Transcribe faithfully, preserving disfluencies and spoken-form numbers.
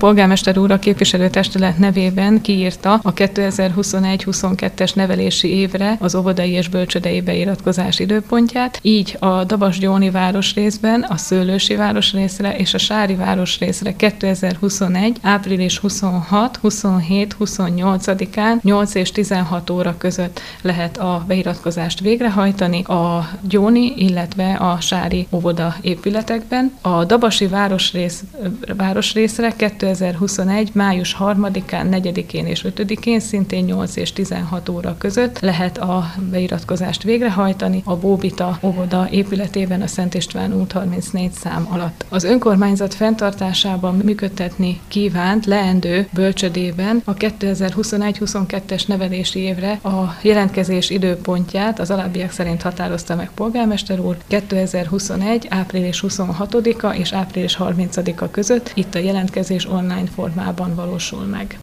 polgármester úr a képviselőtestület nevében kiírta a kétezer-huszonegy-huszonkettes nevelési évre az óvodai és bölcsődei beiratkozás időpontját, így a Dabas-Gyóni városrészben, a Szőlősi városrészre és a Sári városrészre kétezer-huszonegy. április huszonhat, huszonhét, huszonnyolcadikán nyolc és tizenhat óra között lehet a beiratkozást végrehajtani a Gyóni, illetve a Sári óvoda épületekben. A Dabasi városrész, városrészre kétezer-huszonegy. május harmadikán, negyedikén és ötödikén szintén nyolc és tizenhat óra között lehet a beiratkozást végrehajtani a Bóbita óvoda épületében a Szent István út harmincnégy szám alatt. Az önkormányzat fenntartásában működtetni kívánt leendő bölcsödében a kétezer-huszonegy-huszonkettes nevelési évre a jelentkezés időpontját az alábbiak szerint határozta meg polgármester úr: kétezer-huszonegy. április huszonhatodika és április harmincadika között itt a jelentkezés online formában valósul meg.